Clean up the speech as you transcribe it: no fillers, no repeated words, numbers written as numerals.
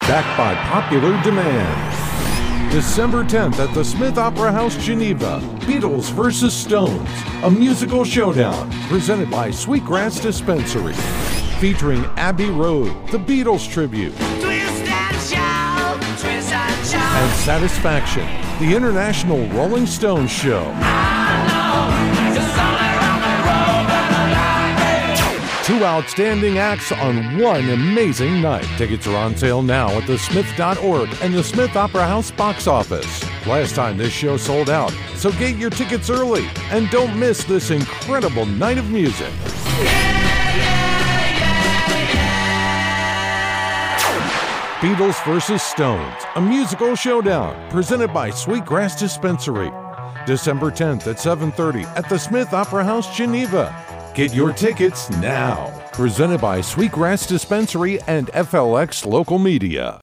backed by popular demand. December 10th at the Smith Opera House, Geneva, Beatles vs. Stones, a musical showdown presented by Sweetgrass Dispensary. Featuring Abbey Road, the Beatles tribute. Twist and shout, twist and shout. And Satisfaction, the International Rolling Stones show. Two outstanding acts on one amazing night. Tickets are on sale now at thesmith.org and the Smith Opera House box office. Last time this show sold out, so get your tickets early and don't miss this incredible night of music. Beatles vs. Stones, a musical showdown presented by Sweetgrass Dispensary. December 10th at 7:30 at the Smith Opera House, Geneva. Get your tickets now. Presented by Sweetgrass Dispensary and FLX Local Media.